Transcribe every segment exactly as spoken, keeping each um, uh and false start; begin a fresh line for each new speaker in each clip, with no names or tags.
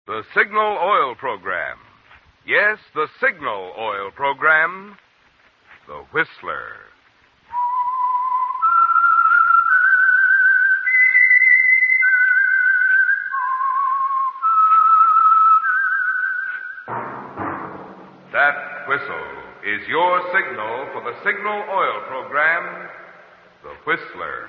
The Signal Oil Program. Yes, the Signal Oil Program. The Whistler. That whistle is your signal for the Signal Oil Program, The Whistler.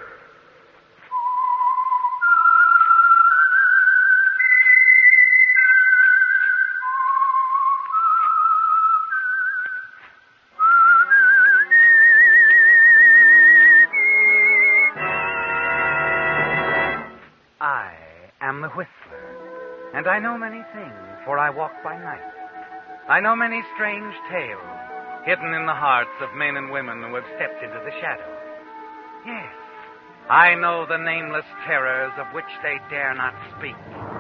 I am the Whistler, and I know many things, for I walk by night. I know many strange tales hidden in the hearts of men and women who have stepped into the shadows. Yes, I know the nameless terrors of which they dare not speak.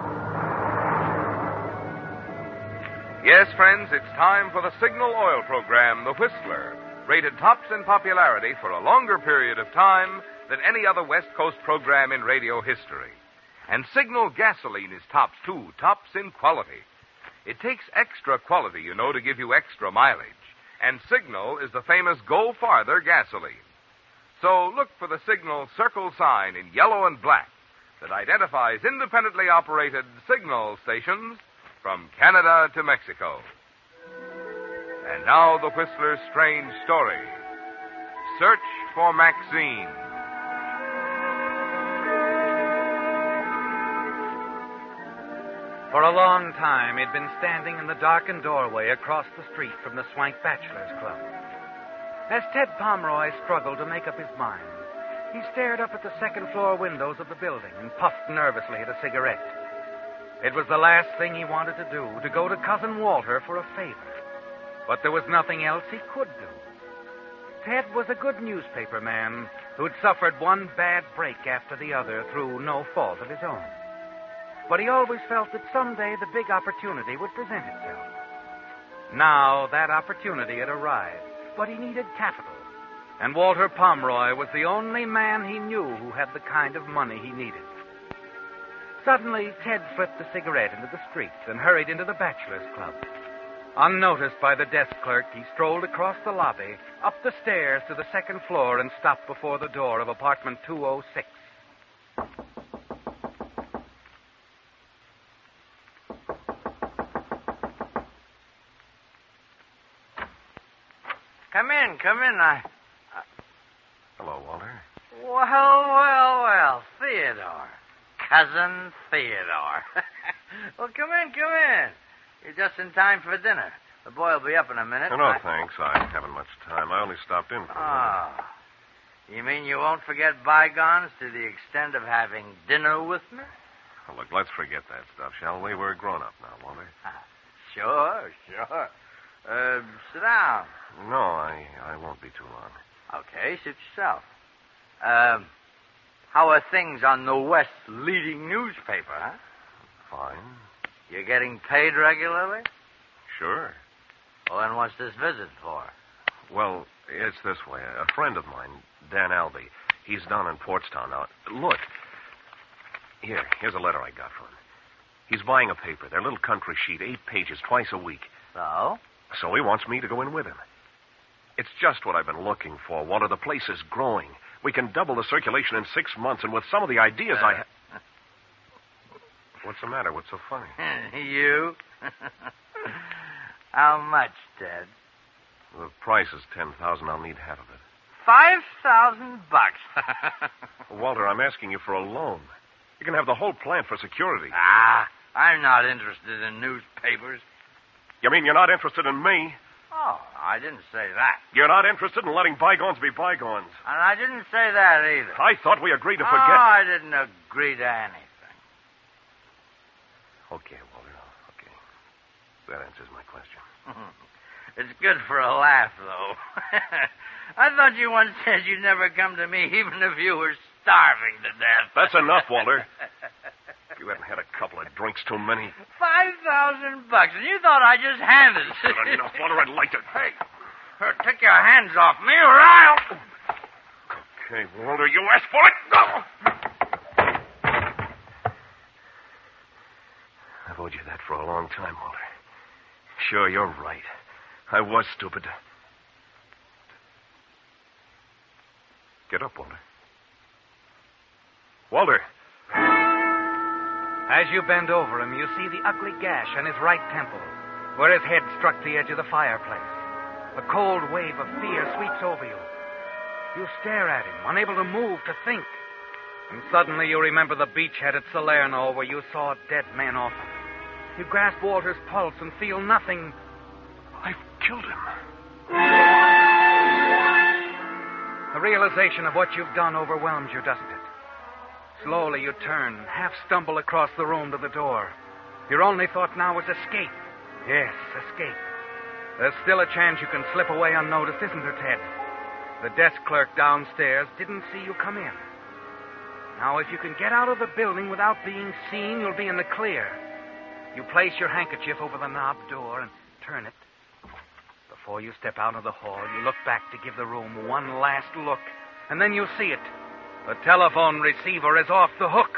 Yes, friends, it's time for the Signal Oil Program, The Whistler, rated tops in popularity for a longer period of time than any other West Coast program in radio history. And Signal gasoline is tops, too, tops in quality. It takes extra quality, you know, to give you extra mileage. And Signal is the famous Go Farther gasoline. So look for the Signal circle sign in yellow and black that identifies independently operated Signal stations from Canada to Mexico. And now the Whistler's strange story. Search for Maxine.
For a long time, he'd been standing in the darkened doorway across the street from the Swank Bachelors Club. As Ted Pomeroy struggled to make up his mind, he stared up at the second-floor windows of the building and puffed nervously at a cigarette. It was the last thing he wanted to do, to go to Cousin Walter for a favor. But there was nothing else he could do. Ted was a good newspaper man who'd suffered one bad break after the other through no fault of his own. But he always felt that someday the big opportunity would present itself. Now that opportunity had arrived, but he needed capital. And Walter Pomeroy was the only man he knew who had the kind of money he needed. Suddenly, Ted flipped a cigarette into the streets and hurried into the Bachelors Club. Unnoticed by the desk clerk, he strolled across the lobby, up the stairs to the second floor, and stopped before the door of apartment two oh six.
Come in, come in. I. Uh...
Hello, Walter.
Well, well, well, Theodore. Cousin Theodore. Well, come in, come in. You're just in time for dinner. The boy will be up in a minute.
No, no,
I...
thanks. I haven't much time. I only stopped in for a
Oh. You mean you won't forget bygones to the extent of having dinner with me?
minute. Well, look, let's forget that stuff, shall we? We're grown up now, Walter.
Ah, sure, sure. Uh, sit down.
No, I, I won't be too long.
Okay, suit yourself. Um, how are things on the West's leading newspaper, huh?
Fine.
You getting paid regularly?
Sure.
Well, then what's this visit for?
Well, it's this way. A friend of mine, Dan Albee, he's down in Portstown now. Look. Here, here's a letter I got from him. He's buying a paper, their little country sheet, eight pages, twice a week.
So?
So he wants me to go in with him. It's just what I've been looking for, Walter. The place is growing. We can double the circulation in six months, and with some of the ideas
uh,
I have... What's the matter? What's so funny?
You? How much, Ted?
The price is ten thousand. I'll need half of it.
Five thousand bucks.
Walter, I'm asking you for a loan. You can have the whole plant for security.
Ah, I'm not interested in newspapers.
You mean you're not interested in me?
Oh, I didn't say that.
You're not interested in letting bygones be bygones.
And I didn't say that either.
I thought we agreed to
Oh,
forget.
I didn't agree to anything.
Okay, Walter. Okay. That answers my question.
It's good for a laugh, though. I thought you once said you'd never come to me even if you were starving to death.
That's enough, Walter. You haven't had a couple of drinks too many.
Five thousand bucks, and you thought I just handed it.
Good enough, Walter. I'd like to...
Hey, here, take your hands off me, or I'll...
Okay, Walter, you asked for it. Go! I've owed told you that for a long time, Walter. Sure, you're right. I was stupid. Get up, Walter. Walter!
As you bend over him, you see the ugly gash on his right temple, where his head struck the edge of the fireplace. A cold wave of fear sweeps over you. You stare at him, unable to move, to think. And suddenly you remember the beachhead at Salerno where you saw dead men often. You grasp Walter's pulse and feel nothing.
I've killed him.
The realization of what you've done overwhelms you, doesn't it? Slowly you turn, half stumble across the room to the door. Your only thought now is escape. Yes, escape. There's still a chance you can slip away unnoticed, isn't there, Ted? The desk clerk downstairs didn't see you come in. Now, if you can get out of the building without being seen, you'll be in the clear. You place your handkerchief over the knob door and turn it. Before you step out of the hall, you look back to give the room one last look, and then you see it. The telephone receiver is off the hook.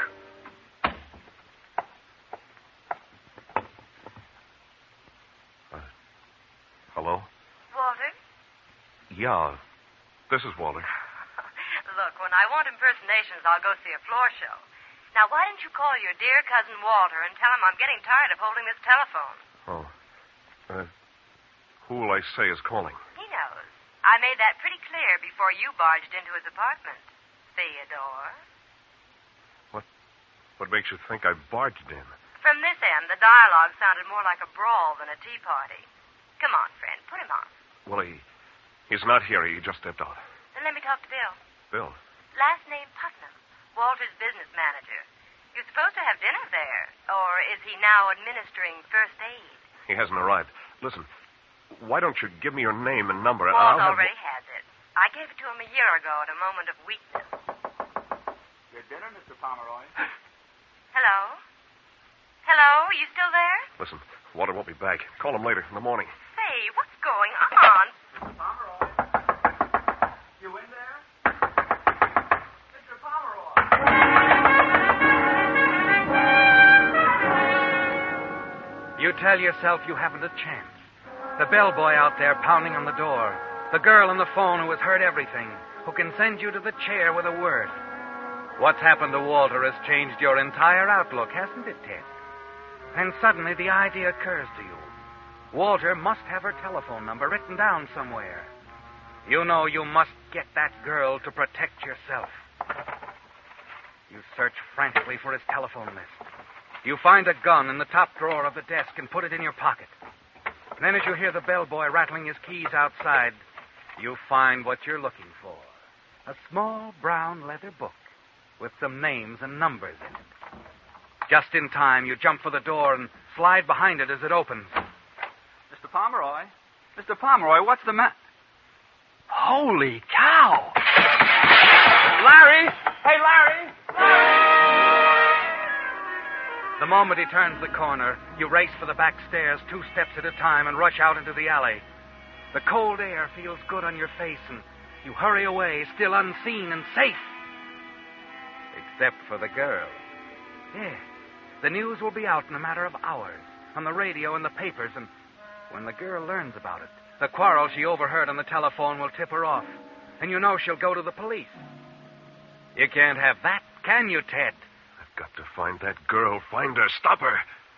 Uh, hello?
Walter?
Yeah, this is Walter.
Look, when I want impersonations, I'll go see a floor show. Now, why don't you call your dear cousin Walter and tell him I'm getting tired of holding this telephone?
Oh. Uh, who will I say is calling?
He knows. I made that pretty clear before you barged into his apartment. Theodore.
What What makes you think I barged in?
From this end, the dialogue sounded more like a brawl than a tea party. Come on, friend, put him on.
Well, he, he's not here. He just stepped out.
Then let me talk to Bill.
Bill?
Last name Putnam, Walter's business manager. You're supposed to have dinner there. Or is he now administering first aid?
He hasn't arrived. Listen, why don't you give me your name and number? and
Walt
I'll have...
already has it. I gave it to him a year ago at a moment of weakness.
Your dinner, Mister Pomeroy.
Hello? Hello? You still there?
Listen, Walter won't be back. Call him later in the morning.
Say, what's going on?
Pomeroy. You in there? Mister Pomeroy.
You tell yourself you haven't a chance. The bellboy out there pounding on the door. The girl on the phone who has heard everything, who can send you to the chair with a word. What's happened to Walter has changed your entire outlook, hasn't it, Ted? And suddenly the idea occurs to you. Walter must have her telephone number written down somewhere. You know you must get that girl to protect yourself. You search frantically for his telephone list. You find a gun in the top drawer of the desk and put it in your pocket. Then as you hear the bellboy rattling his keys outside, you find what you're looking for. A small brown leather book with some names and numbers in it. Just in time, you jump for the door and slide behind it as it opens.
Mister Pomeroy. Mister Pomeroy, what's the matter?
Holy cow!
Larry! Hey, Larry!
The moment he turns the corner, you race for the back stairs two steps at a time and rush out into the alley. The cold air feels good on your face, and you hurry away, still unseen and safe. Except for the girl. Yes, the news will be out in a matter of hours, on the radio and the papers, and when the girl learns about it, the quarrel she overheard on the telephone will tip her off, and you know she'll go to the police. You can't have that, can you, Ted?
I've got to find that girl. Find her. Stop her.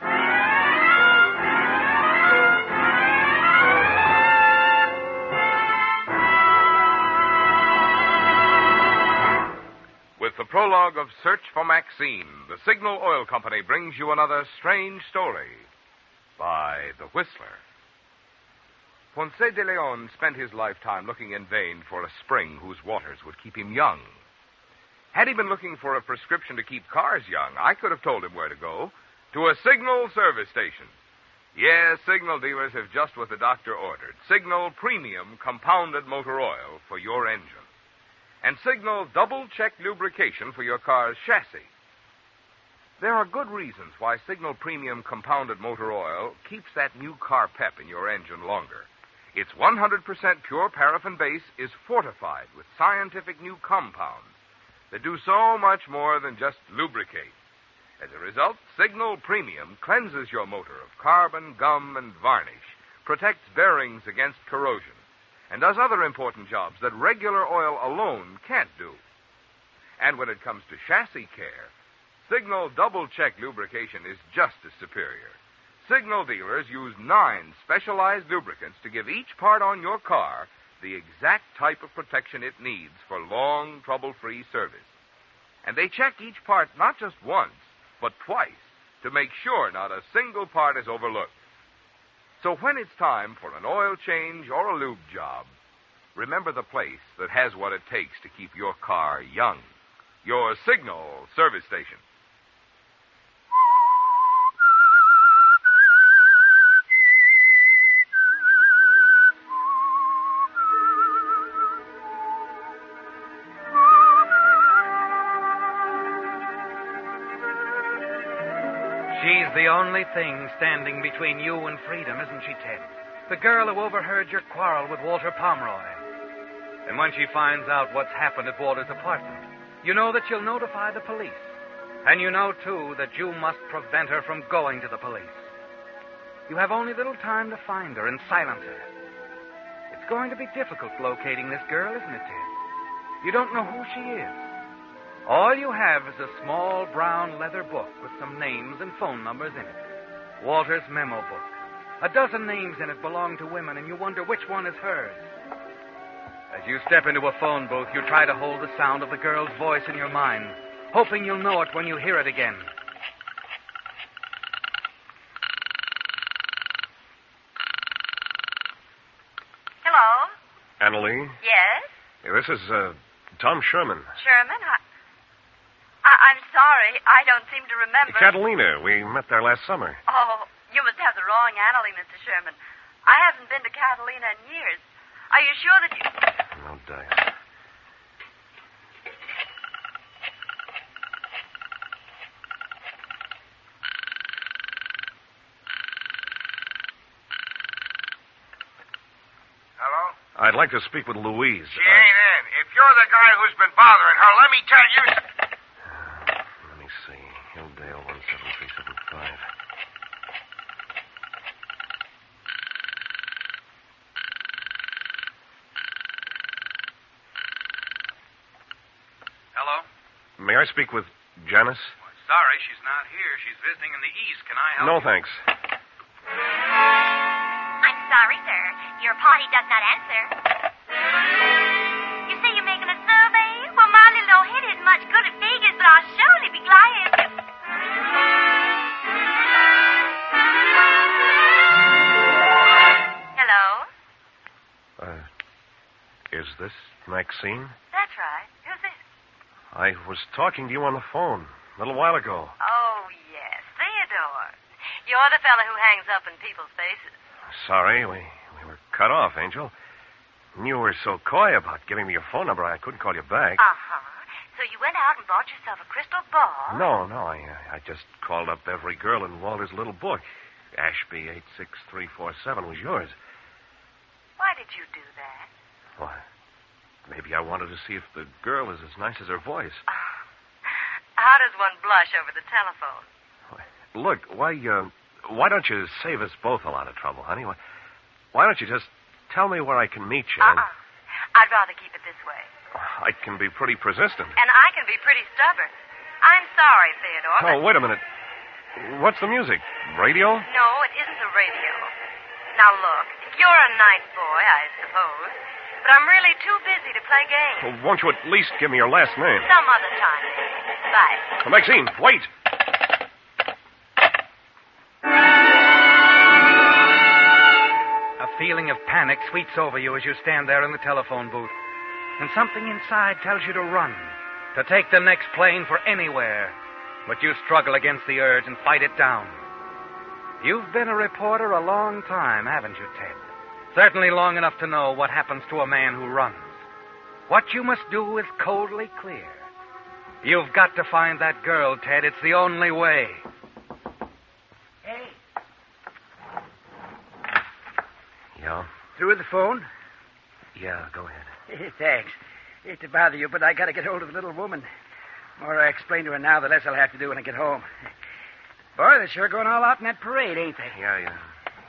With the prologue of Search for Maxine, the Signal Oil Company brings you another strange story by The Whistler. Ponce de Leon spent his lifetime looking in vain for a spring whose waters would keep him young. Had he been looking for a prescription to keep cars young, I could have told him where to go. To a Signal service station. Yes, Signal dealers have just what the doctor ordered. Signal Premium Compounded Motor Oil for your engine. And Signal double-check lubrication for your car's chassis. There are good reasons why Signal Premium Compounded Motor Oil keeps that new car pep in your engine longer. Its one hundred percent pure paraffin base is fortified with scientific new compounds that do so much more than just lubricate. As a result, Signal Premium cleanses your motor of carbon, gum, and varnish, protects bearings against corrosion, and does other important jobs that regular oil alone can't do. And when it comes to chassis care, Signal Double Check lubrication is just as superior. Signal dealers use nine specialized lubricants to give each part on your car the exact type of protection it needs for long, trouble-free service. And they check each part not just once, but twice, to make sure not a single part is overlooked. So when it's time for an oil change or a lube job, remember the place that has what it takes to keep your car young. Your Signal service station.
She's the only thing standing between you and freedom, isn't she, Ted? The girl who overheard your quarrel with Walter Pomeroy. And when she finds out what's happened at Walter's apartment, you know that she'll notify the police. And you know, too, that you must prevent her from going to the police. You have only little time to find her and silence her. It's going to be difficult locating this girl, isn't it, Ted? You don't know who she is. All you have is a small brown leather book with some names and phone numbers in it. Walter's memo book. A dozen names in it belong to women, and you wonder which one is hers. As you step into a phone booth, you try to hold the sound of the girl's voice in your mind, hoping you'll know it when you hear it again.
Hello?
Annalie?
Yes?
Hey, this is, uh, Tom Sherman.
Sherman? I, I, I'm sorry. I don't seem to remember.
Catalina. We met there last summer.
Oh, you must have the wrong Annalie, Mister Sherman. I haven't been to Catalina in years. Are you sure that you...
No dice.
Hello?
I'd like to speak with Louise.
She ain't in. If you're the guy who's been bothering her, let me tell you...
Uh, let me see. Hilldale one seven three seven five.
Hello?
May I speak with Janice?
Sorry, she's not here. She's visiting in the East. Can I help
No,
you?
thanks.
I'm sorry, sir. Your party does not answer. You say you're making a survey? Well, my little old head isn't much good at figures, but I'll surely be glad to...
Hello?
Uh, is this Maxine?
That's right. Who's this?
I was talking to you on the phone a little while ago.
Oh, yes. Theodore. You're the fella who hangs up in people's faces.
Sorry, we, we were cut off, Angel. You were so coy about giving me your phone number, I couldn't call you back.
Uh-huh. So you went out and bought yourself a crystal ball?
No, no, I I just called up every girl in Walter's little book. Ashby eight six three four seven was yours.
Why did you do that?
Why, maybe I wanted to see if the girl is as nice as her voice.
Oh. How does one blush over the telephone?
Why, look, why, uh, why don't you save us both a lot of trouble, honey? Why, why don't you just tell me where I can meet you?
Uh-uh. I'd rather keep it this way.
I can be pretty persistent.
And I can be pretty stubborn. I'm sorry, Theodore.
Oh,
but...
wait a minute. What's the music? Radio?
No, it isn't the radio. Now, look, you're a nice boy, I suppose, but I'm really too busy to play games.
Well, won't you at least give me your last name?
Some other time. Bye.
Oh, Maxine, wait!
A feeling of panic sweeps over you as you stand there in the telephone booth. And something inside tells you to run, to take the next plane for anywhere. But you struggle against the urge and fight it down. You've been a reporter a long time, haven't you, Ted? Certainly long enough to know what happens to a man who runs. What you must do is coldly clear. You've got to find that girl, Ted. It's the only way.
Hey,
Yeah?
through with the phone?
Yeah, go ahead.
Eh, Thanks. Hate to bother you, but I gotta get hold of the little woman. The more I explain to her now, the less I'll have to do when I get home. Boy, they're sure going all out in that parade, ain't they?
Yeah, yeah.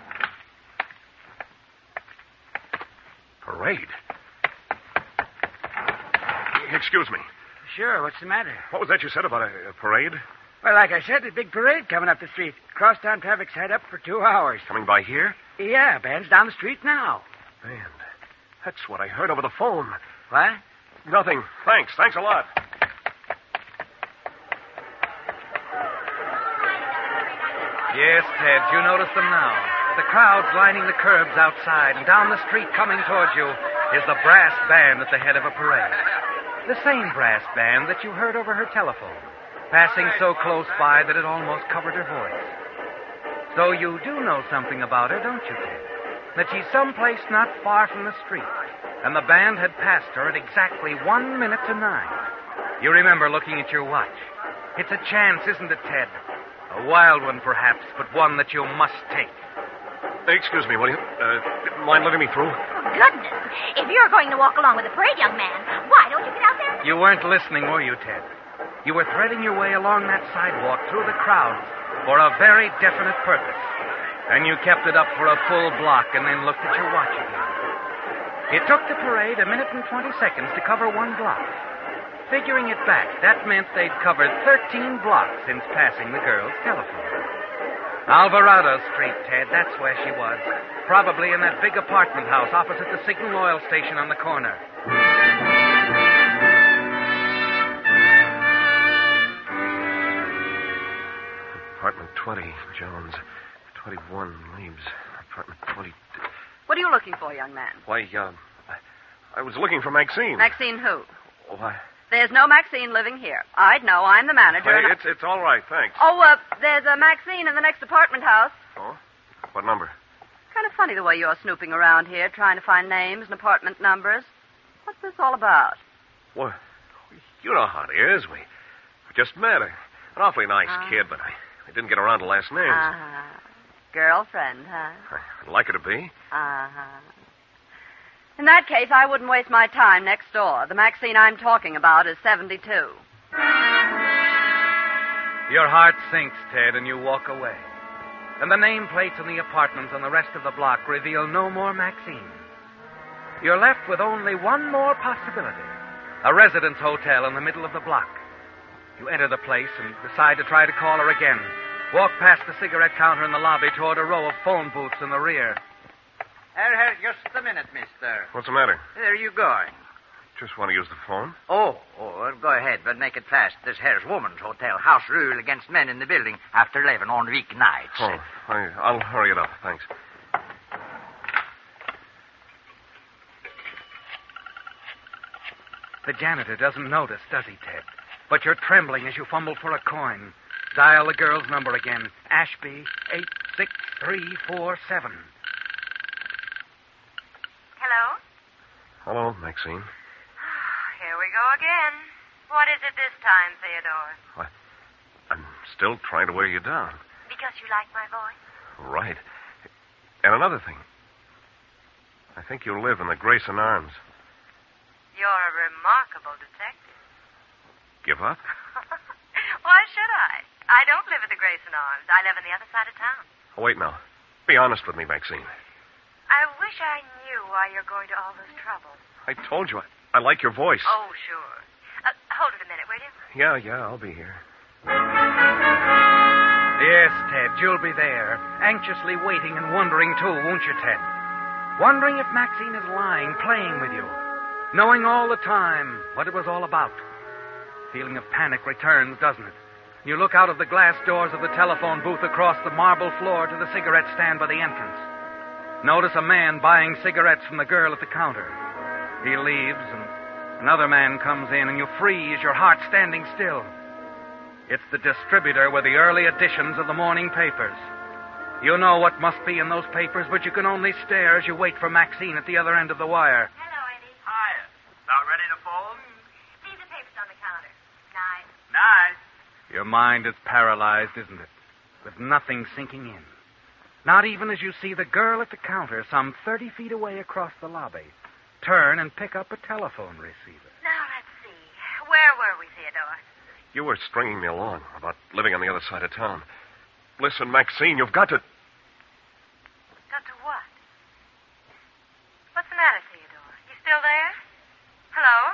Parade? Excuse me.
Sure, what's the matter?
What was that you said about a, a parade?
Well, like I said, a big parade coming up the street. Crosstown traffic's had up for two hours.
Coming by here?
Yeah, band's down the street now.
Man, that's what I heard over the phone.
What?
Nothing. Thanks. Thanks a lot.
Yes, Ted, you notice them now. The crowd's lining the curbs outside, and down the street coming towards you is the brass band at the head of a parade. The same brass band that you heard over her telephone, passing so close by that it almost covered her voice. So you do know something about her, don't you, Ted? That she's someplace not far from the street, and the band had passed her at exactly one minute to nine. You remember looking at your watch. It's a chance, isn't it, Ted? A wild one, perhaps, but one that you must take.
Excuse me, will you? Uh, mind letting me through?
Oh, goodness. If you're going to walk along with the parade, young man, why don't you get out there?
You weren't listening, were you, Ted? You were threading your way along that sidewalk through the crowds for a very definite purpose. And you kept it up for a full block and then looked at your watch again. It took the parade a minute and twenty seconds to cover one block. Figuring it back, that meant they'd covered thirteen blocks since passing the girl's telephone. Alvarado Street, Ted, that's where she was. Probably in that big apartment house opposite the Signal Oil station on the corner.
Apartment twenty, Jones. twenty-one, Leaves. Apartment twenty.
What are you looking for, young man?
Why, uh, I was looking for Maxine.
Maxine who?
Why?
There's no Maxine living here. I'd know. I'm the manager.
Hey,
and I-
it's, it's all right, thanks.
Oh, uh, there's a Maxine in the next apartment house.
Oh? What number?
Kind of funny the way you're snooping around here, trying to find names and apartment numbers. What's this all about?
Well, you know how it is. We just met her. An awfully nice
Uh.
kid, but I, I didn't get around to last names.
Uh-huh. Girlfriend, huh?
I'd like her to be.
Uh-huh. In that case, I wouldn't waste my time next door. The Maxine I'm talking about is seventy-two.
Your heart sinks, Ted, and you walk away. And the nameplates in the apartments on the rest of the block reveal no more Maxine. You're left with only one more possibility. A residence hotel in the middle of the block. You enter the place and decide to try to call her again. Walk past the cigarette counter in the lobby toward a row of phone booths in the rear.
Here, here, just a minute, mister.
What's the matter?
Where are you going?
Just want to use the phone.
Oh, oh, well, go ahead, but make it fast. This here's woman's hotel. House rule against men in the building after eleven on weeknights.
Oh, I, I'll hurry it up. Thanks.
The janitor doesn't notice, does he, Ted? But you're trembling as you fumble for a coin. Dial the girl's number again. Ashby, eight six three four seven.
Hello?
Hello, Maxine.
Here we go again. What is it this time, Theodore?
What? I'm still trying to wear you down.
Because you like my voice?
Right. And another thing. I think you live in the Grayson Arms.
You're a remarkable detective.
Give up?
Why should I? I don't live at the Grayson Arms. I live on the other side of town.
Oh, wait now. Be honest with me, Maxine.
I wish I knew why you're going to all this trouble.
I told you I, I like your voice.
Oh, sure. Uh, hold it a minute, will you?
Yeah, yeah, I'll be here.
Yes, Ted, you'll be there, anxiously waiting and wondering, too, won't you, Ted? Wondering if Maxine is lying, playing with you, knowing all the time what it was all about. Feeling of panic returns, doesn't it? You look out of the glass doors of the telephone booth across the marble floor to the cigarette stand by the entrance. Notice a man buying cigarettes from the girl at the counter. He leaves, and another man comes in, and you freeze, your heart standing still. It's the distributor with the early editions of the morning papers. You know what must be in those papers, but you can only stare as you wait for Maxine at the other end of the wire.
Hello, Eddie.
Hi. About ready to fold?
Leave the papers on the counter. Nice.
Nice.
Your mind is paralyzed, isn't it? With nothing sinking in. Not even as you see the girl at the counter, some thirty feet away across the lobby, turn and pick up a telephone receiver.
Now, let's see. Where were we, Theodore?
You were stringing me along about living on the other side of town. Listen, Maxine, you've got to...
Got to what? What's the matter, Theodore? You still there? Hello?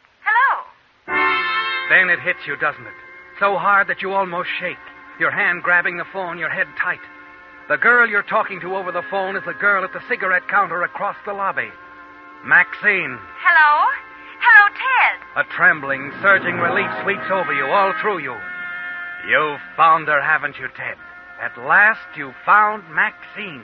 Hello?
Then it hits you, doesn't it? So hard that you almost shake. Your hand grabbing the phone, your head tight. The girl you're talking to over the phone is the girl at the cigarette counter across the lobby. Maxine.
Hello? Hello, Ted.
A trembling, surging relief sweeps over you, all through you. You've found her, haven't you, Ted? At last, you found Maxine.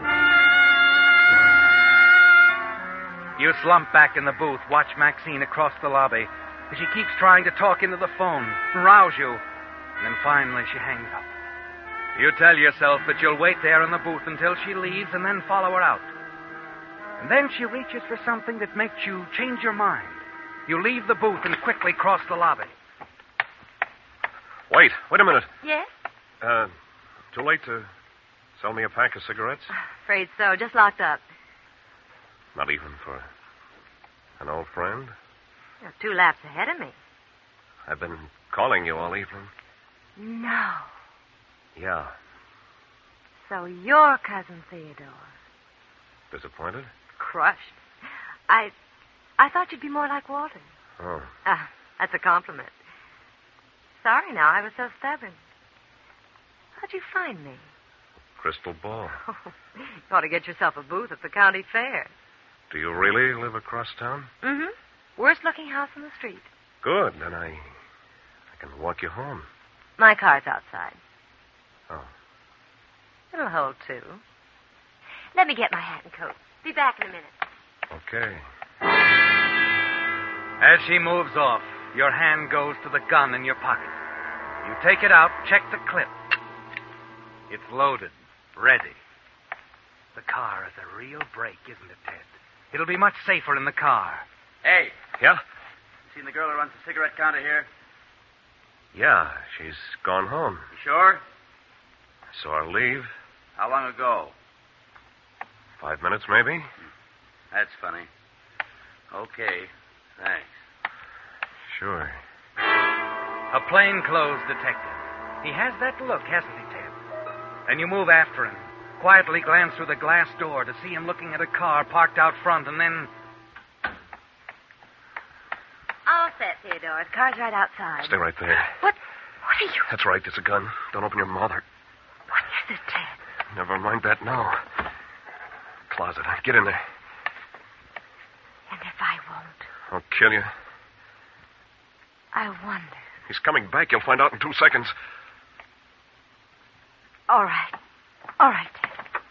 You slump back in the booth, watch Maxine across the lobby as she keeps trying to talk into the phone, rouse you, and then finally she hangs up. You tell yourself that you'll wait there in the booth until she leaves and then follow her out. And then she reaches for something that makes you change your mind. You leave the booth and quickly cross the lobby.
Wait, wait a minute.
Yes?
Uh, too late to sell me a pack of cigarettes?
Afraid so. Just locked up.
Not even for an old friend?
You're two laps ahead of me.
I've been calling you all evening.
No.
Yeah.
So you're Cousin Theodore.
Disappointed?
Crushed. I... I thought you'd be more like Walter.
Oh.
Ah, that's a compliment. Sorry now, I was so stubborn. How'd you find me?
Crystal ball.
Oh, you ought to get yourself a booth at the county fair.
Do you really live across town?
Mm-hmm. Worst looking house in the street.
Good. Then I... I can walk you home.
My car's outside.
Oh.
It'll hold two. Let me get my hat and coat. Be back in a minute.
Okay.
As she moves off, your hand goes to the gun in your pocket. You take it out, check the clip. It's loaded, ready. The car is a real break, isn't it, Ted? It'll be much safer in the car.
Hey,
Yeah?
seen the girl who runs the cigarette counter here?
Yeah, she's gone home.
You sure?
I saw her leave.
How long ago?
Five minutes, maybe?
That's funny. Okay, thanks.
Sure.
A plainclothes detective. He has that look, hasn't he, Ted? And you move after him, quietly glance through the glass door to see him looking at a car parked out front, and then...
All set, Theodore. The car's right outside.
Stay right there.
What? What are you...
That's right, it's a gun. Don't open your mouth or...
What is it, Ted?
Never mind that now. Closet. Get in there.
And if I won't?
I'll kill you.
I wonder.
He's coming back. You'll find out in two seconds.
All right. All right, Ted.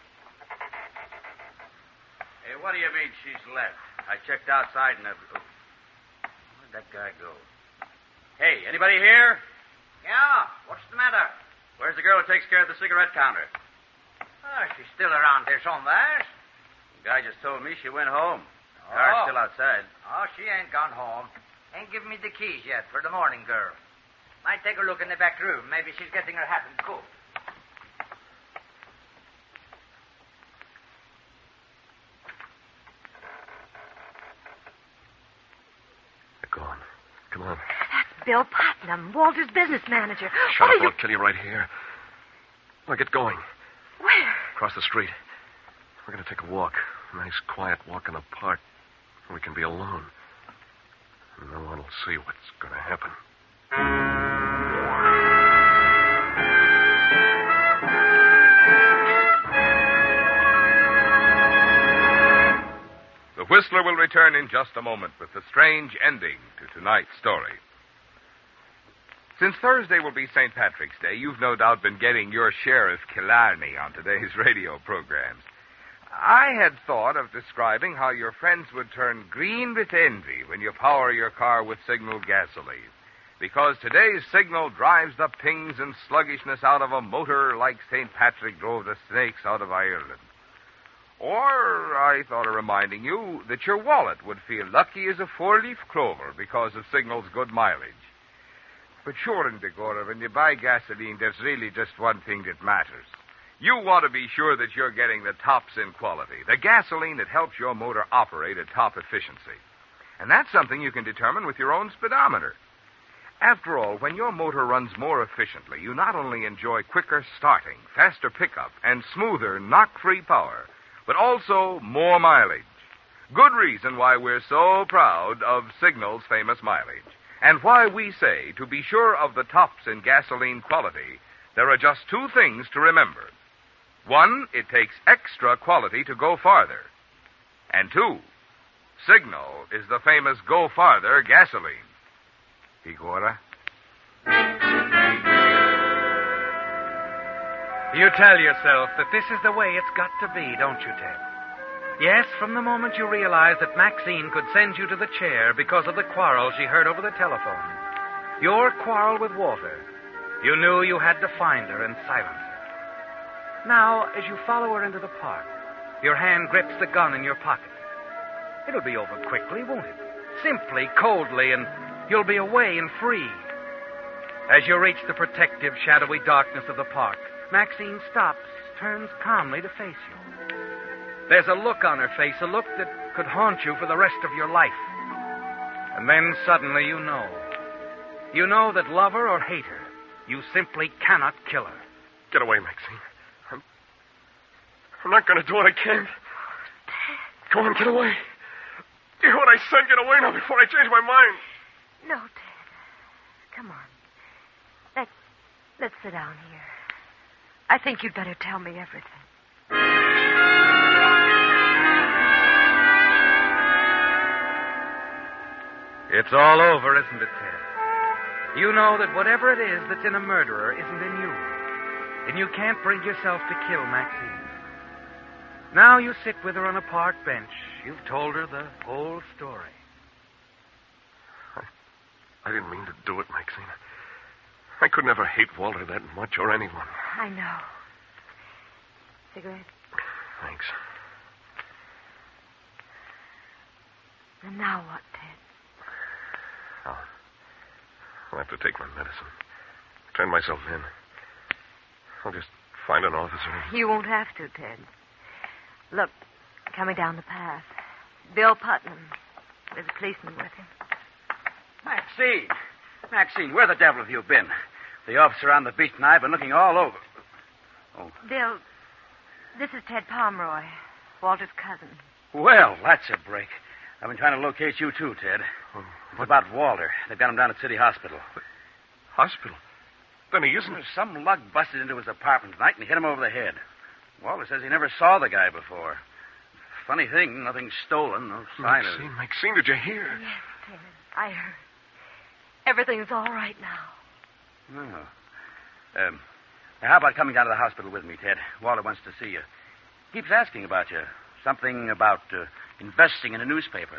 Hey, what do you mean she's left? I checked outside and... Oh. Where'd that guy go? Hey, anybody here? Yeah, what's the matter? Where's the girl who takes care of the cigarette counter?
Oh, she's still around there somewhere.
The guy just told me she went home. The car's
Oh.
still outside.
Oh, she ain't gone home. Ain't given me the keys yet for the morning girl. Might take a look in the back room. Maybe she's getting her hat and coat.
They're gone. Come on.
That's Bill Putnam, Walter's business manager.
Shut
what
up.
are you...
I'll kill you right here. Now get going.
Where?
Across the street. We're going to take a walk. A nice, quiet walk in the park. We can be alone. And no one will see what's going to happen.
The Whistler will return in just a moment with the strange ending to tonight's story. Since Thursday will be Saint Patrick's Day, you've no doubt been getting your share of Killarney on today's radio programs. I had thought of describing how your friends would turn green with envy when you power your car with Signal gasoline, because today's Signal drives the pings and sluggishness out of a motor like Saint Patrick drove the snakes out of Ireland. Or I thought of reminding you that your wallet would feel lucky as a four-leaf clover because of Signal's good mileage. But sure, Indegora, when you buy gasoline, there's really just one thing that matters. You want to be sure that you're getting the tops in quality, the gasoline that helps your motor operate at top efficiency. And that's something you can determine with your own speedometer. After all, when your motor runs more efficiently, you not only enjoy quicker starting, faster pickup, and smoother, knock-free power, but also more mileage. Good reason why we're so proud of Signal's famous mileage, and why we say, to be sure of the tops in gasoline quality, there are just two things to remember. One, it takes extra quality to go farther. And two, Signal is the famous Go Farther gasoline. Figura?
You tell yourself that this is the way it's got to be, don't you, Ted? Yes, from the moment you realized that Maxine could send you to the chair because of the quarrel she heard over the telephone, your quarrel with Walter, you knew you had to find her and silence her. Now, as you follow her into the park, your hand grips the gun in your pocket. It'll be over quickly, won't it? Simply, coldly, and you'll be away and free. As you reach the protective, shadowy darkness of the park, Maxine stops, turns calmly to face you. There's a look on her face, a look that could haunt you for the rest of your life. And then suddenly you know. You know that love her or hate her, you simply cannot kill her.
Get away, Maxine. I'm, I'm not going to do what I can. Go on, get away. Do what I said, get away now before I change my mind.
No, Ted. Come on. Let's, let's sit down here. I think you'd better tell me everything.
It's all over, isn't it, Ted? You know that whatever it is that's in a murderer isn't in you. And you can't bring yourself to kill Maxine. Now you sit with her on a park bench. You've told her the whole story.
I, I didn't mean to do it, Maxine. I could never hate Walter that much or anyone.
I know. Cigarette?
Thanks.
And now what, Ted?
I'll, I'll have to take my medicine. Turn myself in. I'll just find an officer.
You won't have to, Ted. Look, coming down the path. Bill Putnam. There's a policeman with him.
Maxine. Maxine, where the devil have you been? The officer on the beat and I have been looking all over. Oh.
Bill, this is Ted Pomeroy, Walter's cousin.
Well, that's a break. I've been trying to locate you, too, Ted.
Oh,
it's about Walter. They've got him down at City Hospital.
Hospital? Then he isn't.
Some lug busted into his apartment tonight and hit him over the head. Walter says he never saw the guy before. Funny thing, nothing stolen, no sign
Maxine,
of it.
Maxine, did you hear?
Yes, Ted. I heard. Everything's all right now.
Oh. Um, how about coming down to the hospital with me, Ted? Walter wants to see you. Keeps asking about you. Something about uh, investing in a newspaper.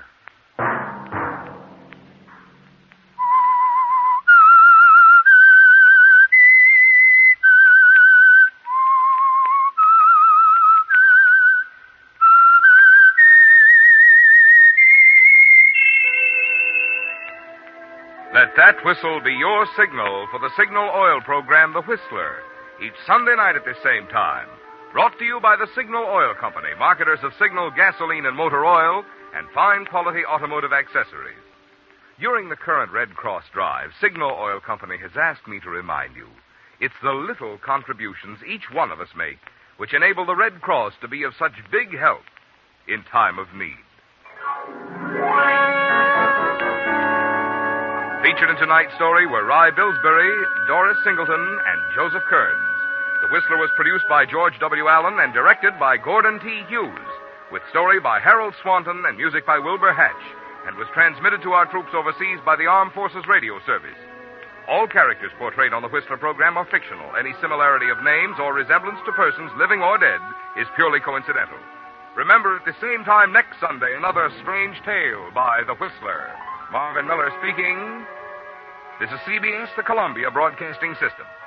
Let that whistle be your signal for the Signal Oil program, The Whistler, each Sunday night at this same time. Brought to you by the Signal Oil Company, marketers of Signal gasoline and motor oil and fine quality automotive accessories. During the current Red Cross drive, Signal Oil Company has asked me to remind you it's the little contributions each one of us make which enable the Red Cross to be of such big help in time of need. Featured in tonight's story were Rye Billsbury, Doris Singleton, and Joseph Kearns. The Whistler was produced by George W. Allen and directed by Gordon T. Hughes, with story by Harold Swanton and music by Wilbur Hatch, and was transmitted to our troops overseas by the Armed Forces Radio Service. All characters portrayed on the Whistler program are fictional. Any similarity of names or resemblance to persons living or dead is purely coincidental. Remember, at the same time next Sunday, another strange tale by The Whistler. Marvin Miller speaking. This is C B S, the Columbia Broadcasting System.